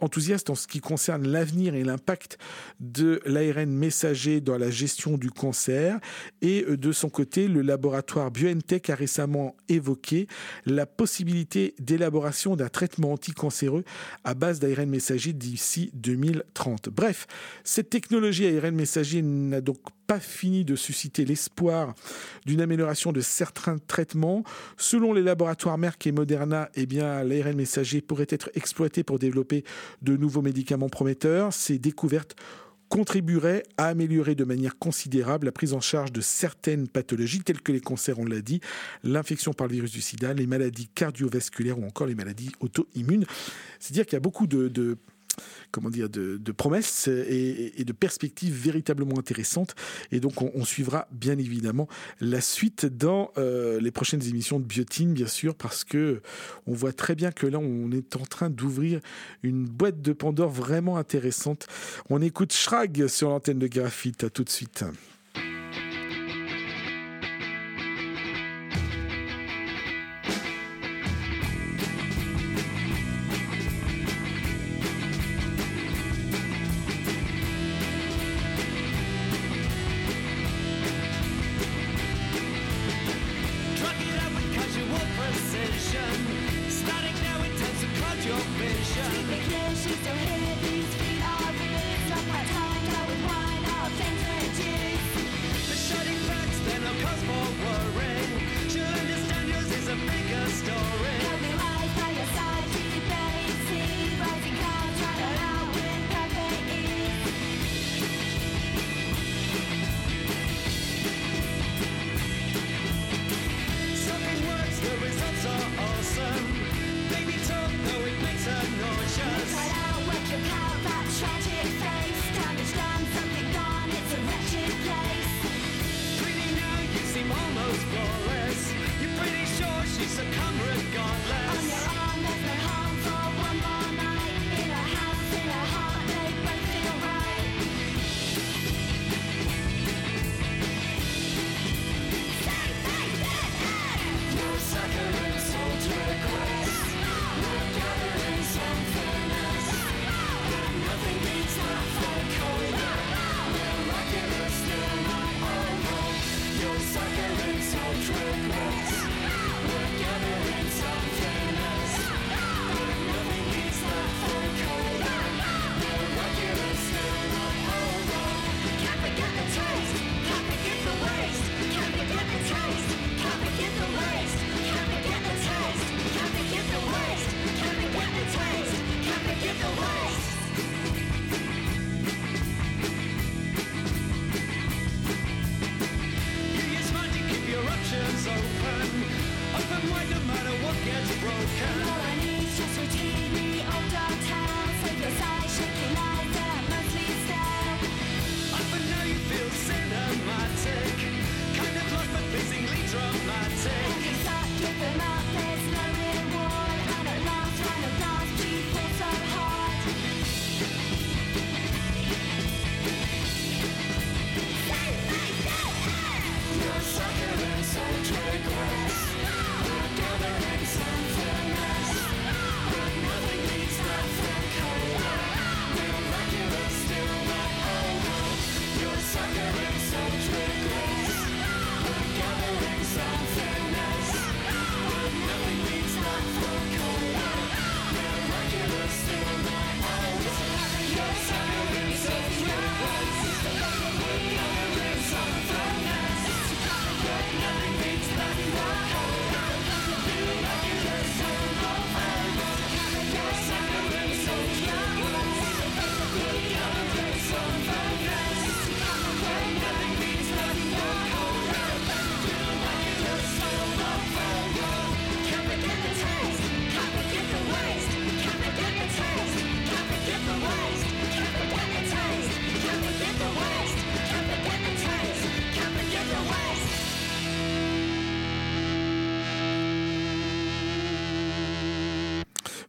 en ce qui concerne l'avenir et l'impact de l'ARN messager dans la gestion du cancer. Et de son côté, le laboratoire BioNTech a récemment évoqué la possibilité d'élaboration d'un traitement anticancéreux à base d'ARN messager d'ici 2030. Bref, cette technologie ARN messager n'a donc pas fini de susciter l'espoir d'une amélioration de certains traitements. Selon les laboratoires Merck et Moderna, eh bien, l'ARN messager pourrait être exploité pour développer de nouveaux médicaments prometteurs. Ces découvertes contribueraient à améliorer de manière considérable la prise en charge de certaines pathologies, telles que les cancers, on l'a dit, l'infection par le virus du sida, les maladies cardiovasculaires ou encore les maladies auto-immunes. C'est-à-dire qu'il y a beaucoup de promesses et de perspectives véritablement intéressantes. Et donc, on suivra bien évidemment la suite dans les prochaines émissions de Biotine, bien sûr, parce que on voit très bien que là, on est en train d'ouvrir une boîte de Pandore vraiment intéressante. On écoute Schrag sur l'antenne de Graphite. À tout de suite.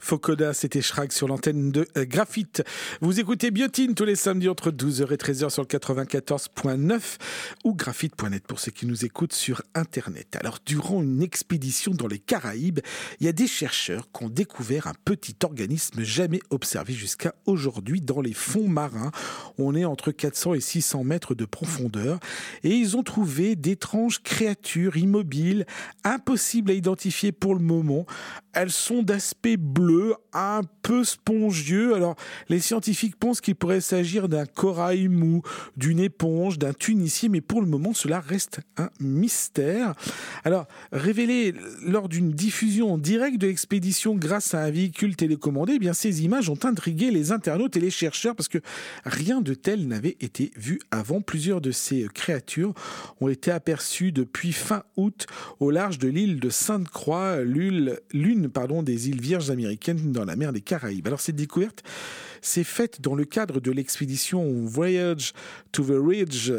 Focoda, c'était Schrag sur l'antenne de Graphite. Vous écoutez Biotine tous les samedis entre 12h et 13h sur le 94.9 ou graphite.net pour ceux qui nous écoutent sur Internet. Alors, durant une expédition dans les Caraïbes, il y a des chercheurs qui ont découvert un petit organisme jamais observé jusqu'à aujourd'hui dans les fonds marins. On est entre 400 et 600 mètres de profondeur et ils ont trouvé d'étranges créatures immobiles, impossibles à identifier pour le moment. Elles sont d'aspect bleu, un peu spongieux. Alors, les scientifiques pensent qu'il pourrait s'agir d'un corail mou, d'une éponge, d'un tunicier, mais pour le moment, cela reste un mystère. Alors, révélé lors d'une diffusion en direct de l'expédition grâce à un véhicule télécommandé, eh bien, ces images ont intrigué les internautes et les chercheurs parce que rien de tel n'avait été vu avant. Plusieurs de ces créatures ont été aperçues depuis fin août au large de l'île de Sainte-Croix, l'une des îles Vierges américaines dans la mer des Caraïbes. Alors cette découverte s'est faite dans le cadre de l'expédition Voyage to the Ridge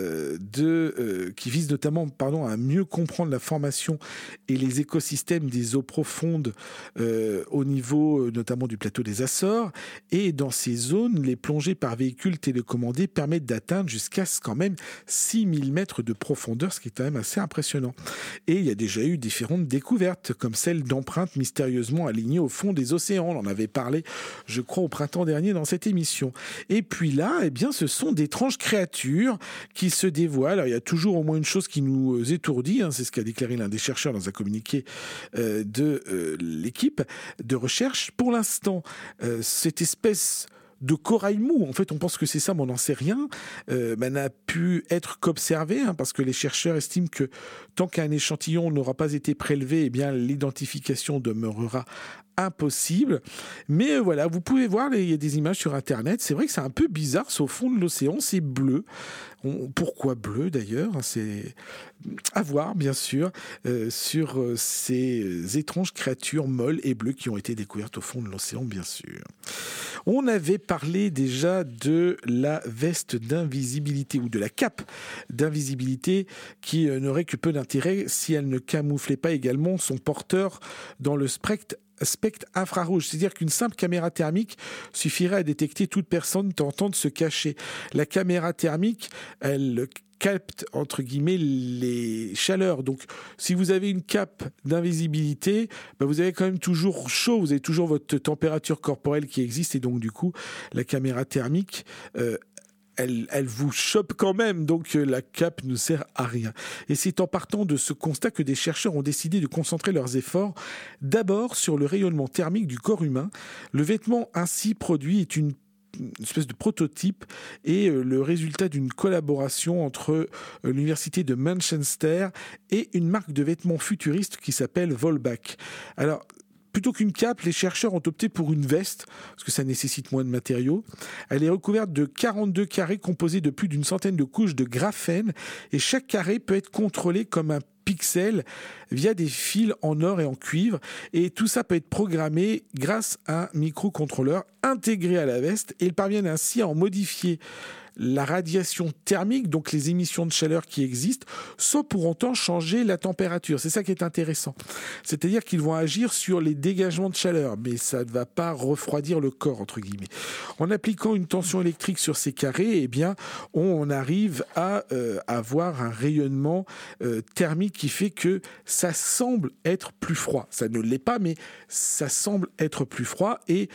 qui vise notamment à mieux comprendre la formation et les écosystèmes des eaux profondes au niveau notamment du plateau des Açores. Et dans ces zones, les plongées par véhicules télécommandés permettent d'atteindre jusqu'à quand même 6000 mètres de profondeur, ce qui est quand même assez impressionnant. Et il y a déjà eu différentes découvertes, comme celle d'empreintes mystérieusement alignées au fond des océans. On en avait parlé, je crois, au printemps dernier dans cette émission. Et puis là, eh bien, ce sont d'étranges créatures qui se dévoilent. Alors, il y a toujours au moins une chose qui nous étourdit, c'est ce qu'a déclaré l'un des chercheurs dans un communiqué de l'équipe de recherche. Pour l'instant, cette espèce de corail mou, en fait on pense que c'est ça mais on n'en sait rien, n'a pu être qu'observé parce que les chercheurs estiment que tant qu'un échantillon n'aura pas été prélevé, eh bien l'identification demeurera impossible. Mais voilà, vous pouvez voir, il y a des images sur internet, c'est vrai que c'est un peu bizarre, c'est au fond de l'océan, c'est bleu. Pourquoi bleu d'ailleurs? C'est à voir bien sûr sur ces étranges créatures molles et bleues qui ont été découvertes au fond de l'océan bien sûr. On avait parlé déjà de la veste d'invisibilité ou de la cape d'invisibilité qui n'aurait que peu d'intérêt si elle ne camouflait pas également son porteur dans le spectre infrarouge, c'est-à-dire qu'une simple caméra thermique suffirait à détecter toute personne tentant de se cacher. La caméra thermique, elle capte, entre guillemets, les chaleurs. Donc, si vous avez une cape d'invisibilité, vous avez quand même toujours chaud, vous avez toujours votre température corporelle qui existe, et donc, du coup, la caméra thermique, elle vous chope quand même, donc la cape ne sert à rien. Et c'est en partant de ce constat que des chercheurs ont décidé de concentrer leurs efforts d'abord sur le rayonnement thermique du corps humain. Le vêtement ainsi produit est une espèce de prototype et le résultat d'une collaboration entre l'université de Manchester et une marque de vêtements futuriste qui s'appelle Volbach. Alors, plutôt qu'une cape, les chercheurs ont opté pour une veste, parce que ça nécessite moins de matériaux. Elle est recouverte de 42 carrés composés de plus d'une centaine de couches de graphène, et chaque carré peut être contrôlé comme un pixel via des fils en or et en cuivre, et tout ça peut être programmé grâce à un microcontrôleur intégré à la veste, et ils parviennent ainsi à en modifier la radiation thermique, donc les émissions de chaleur qui existent, sans pour autant changer la température. C'est ça qui est intéressant. C'est-à-dire qu'ils vont agir sur les dégagements de chaleur, mais ça ne va pas refroidir le corps, entre guillemets. En appliquant une tension électrique sur ces carrés, eh bien, on arrive à avoir un rayonnement thermique qui fait que ça semble être plus froid. Ça ne l'est pas, mais ça semble être plus froid. Et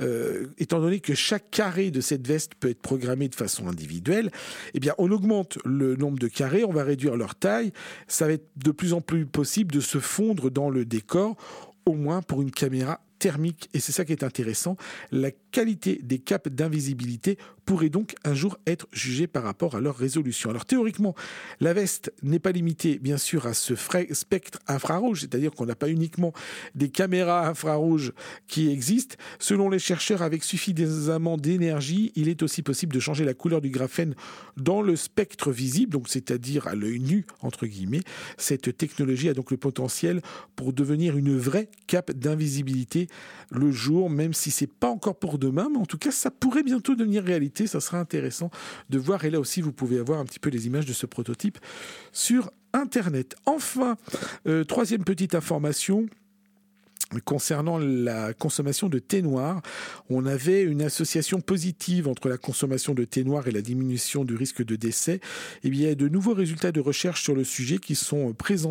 étant donné que chaque carré de cette veste peut être programmé de façon individuelle, eh bien, on augmente le nombre de carrés, on va réduire leur taille. Ça va être de plus en plus possible de se fondre dans le décor, au moins pour une caméra thermique. Et c'est ça qui est intéressant. La qualité des capes d'invisibilité pourrait donc un jour être jugée par rapport à leur résolution. Alors théoriquement, la veste n'est pas limitée bien sûr à ce spectre infrarouge, c'est-à-dire qu'on n'a pas uniquement des caméras infrarouges qui existent. Selon les chercheurs, avec suffisamment d'énergie, il est aussi possible de changer la couleur du graphène dans le spectre visible, donc c'est-à-dire à l'œil nu, entre guillemets. Cette technologie a donc le potentiel pour devenir une vraie cape d'invisibilité le jour, même si c'est pas encore pour demain, mais en tout cas ça pourrait bientôt devenir réalité. Ça sera intéressant de voir, et là aussi vous pouvez avoir un petit peu les images de ce prototype sur internet. Enfin, troisième petite information, concernant la consommation de thé noir, on avait une association positive entre la consommation de thé noir et la diminution du risque de décès. Et bien, il y a de nouveaux résultats de recherche sur le sujet qui ont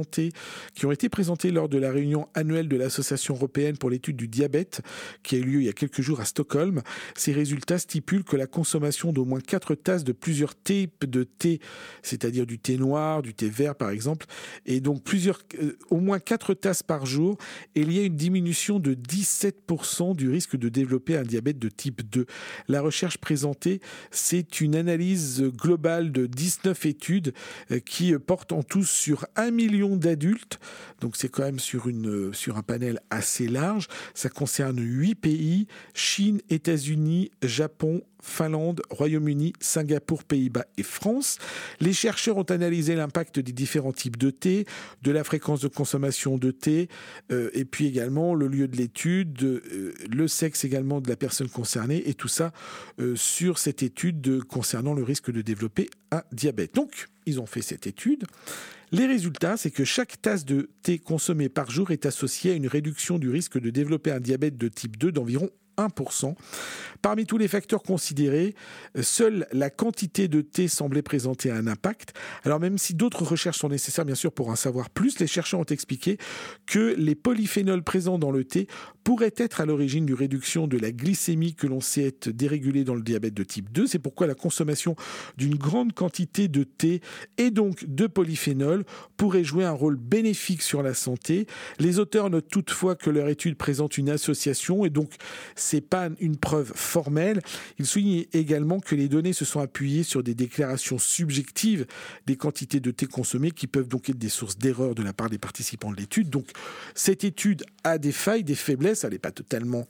été présentés lors de la réunion annuelle de l'Association européenne pour l'étude du diabète, qui a eu lieu il y a quelques jours à Stockholm. Ces résultats stipulent que la consommation d'au moins 4 tasses de plusieurs types de thé, c'est-à-dire du thé noir, du thé vert par exemple, et donc au moins 4 tasses par jour, et il y a une diminution de 17% du risque de développer un diabète de type 2. La recherche présentée, c'est une analyse globale de 19 études qui portent en tout sur 1 million d'adultes. Donc c'est quand même sur un panel assez large. Ça concerne 8 pays, Chine, États-Unis, Japon, Finlande, Royaume-Uni, Singapour, Pays-Bas et France. Les chercheurs ont analysé l'impact des différents types de thé, de la fréquence de consommation de thé, et puis également le lieu de l'étude, le sexe également de la personne concernée, et tout ça sur cette étude concernant le risque de développer un diabète. Donc, ils ont fait cette étude. Les résultats, c'est que chaque tasse de thé consommée par jour est associée à une réduction du risque de développer un diabète de type 2 d'environ 1%. Parmi tous les facteurs considérés, seule la quantité de thé semblait présenter un impact. Alors même si d'autres recherches sont nécessaires bien sûr pour en savoir plus, les chercheurs ont expliqué que les polyphénols présents dans le thé pourraient être à l'origine d'une réduction de la glycémie que l'on sait être dérégulée dans le diabète de type 2. C'est pourquoi la consommation d'une grande quantité de thé et donc de polyphénols pourrait jouer un rôle bénéfique sur la santé. Les auteurs notent toutefois que leur étude présente une association et donc c'est pas une preuve formelle. Ils soulignent également que les données se sont appuyées sur des déclarations subjectives des quantités de thé consommées qui peuvent donc être des sources d'erreur de la part des participants de l'étude. Donc cette étude a des failles, des faiblesses, elle n'est pas totalement,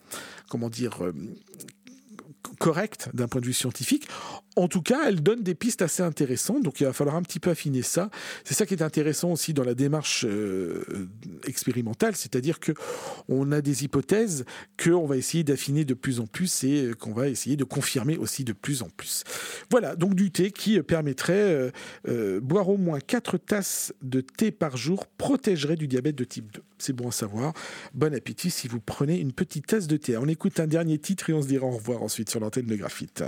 correcte d'un point de vue scientifique. En tout cas, elle donne des pistes assez intéressantes, donc il va falloir un petit peu affiner ça. C'est ça qui est intéressant aussi dans la démarche expérimentale, c'est-à-dire que on a des hypothèses qu'on va essayer d'affiner de plus en plus et qu'on va essayer de confirmer aussi de plus en plus. Voilà, donc du thé qui permettrait, boire au moins 4 tasses de thé par jour protégerait du diabète de type 2. C'est bon à savoir. Bon appétit si vous prenez une petite tasse de thé. On écoute un dernier titre et on se dira au revoir ensuite sur l'antenne de Graphite.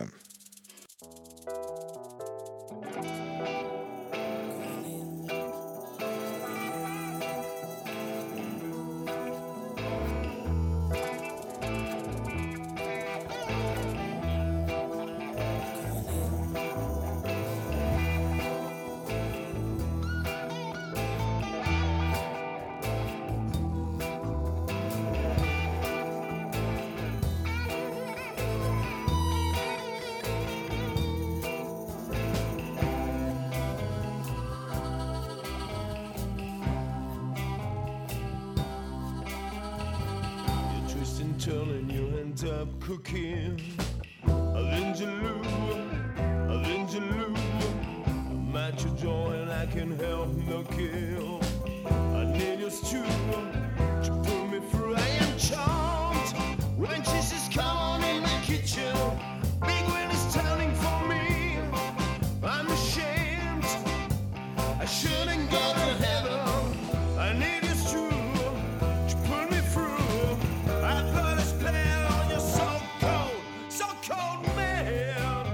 Turning, you end up cooking a vindaloo. I'm at your door and I can help no kill. I need your stew to put me through. I am charmed when Jesus come on in my kitchen. Big wheel is turning for me. I'm ashamed. I shouldn't go to heaven. I need your stew to put me through. I put a spell on your so cold man.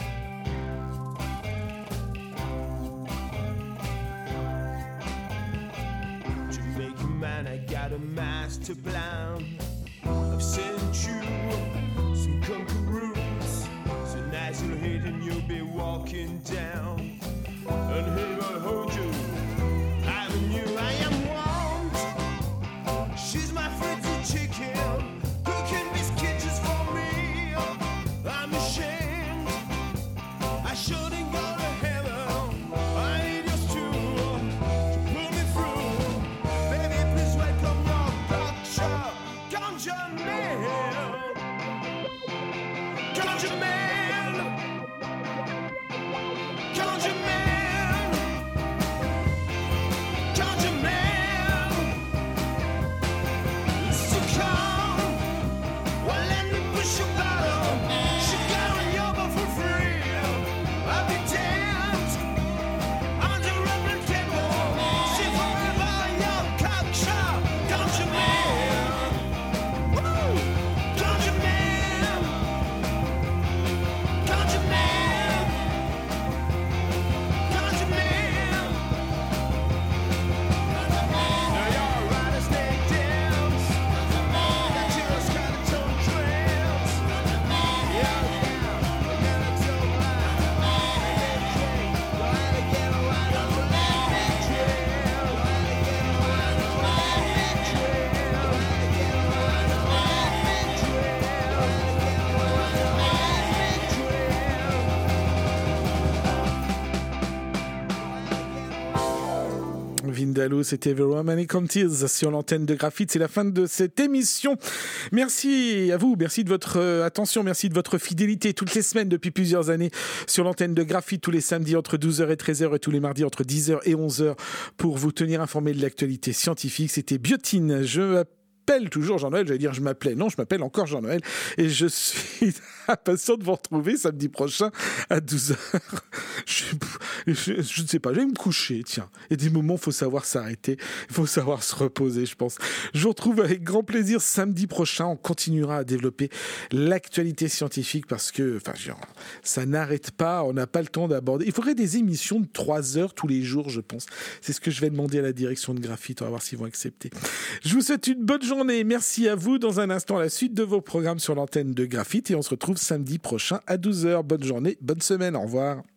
Jamaican man, I got a master plan. I've sent you some kangaroos. So nice and hidden, you'll be walking down. And here I hold you. I'm you, I am want. She's my fritzy chicken. Cooking biscuits just for me. I'm ashamed. I shouldn't go to heaven. I need your stew to pull me through. Baby, please welcome your doctor. Gonzalo, c'était The Romantic Tears sur l'antenne de Graphite. C'est la fin de cette émission. Merci à vous, merci de votre attention, merci de votre fidélité toutes les semaines depuis plusieurs années sur l'antenne de Graphite, tous les samedis entre 12h et 13h et tous les mardis entre 10h et 11h pour vous tenir informé de l'actualité scientifique. C'était Biotine. Je m'appelle toujours Jean-Noël, j'allais dire je m'appelais, non, je m'appelle encore Jean-Noël et je suis impatient de vous retrouver samedi prochain à 12h. Je ne sais pas, je vais me coucher, tiens. Il y a des moments, il faut savoir s'arrêter, il faut savoir se reposer, je pense. Je vous retrouve avec grand plaisir samedi prochain. On continuera à développer l'actualité scientifique parce que, ça n'arrête pas, on n'a pas le temps d'aborder. Il faudrait des émissions de 3 heures tous les jours, je pense. C'est ce que je vais demander à la direction de Graphite, on va voir s'ils vont accepter. Je vous souhaite une bonne journée, merci à vous. Dans un instant, la suite de vos programmes sur l'antenne de Graphite et on se retrouve samedi prochain à 12h. Bonne journée, bonne semaine, au revoir.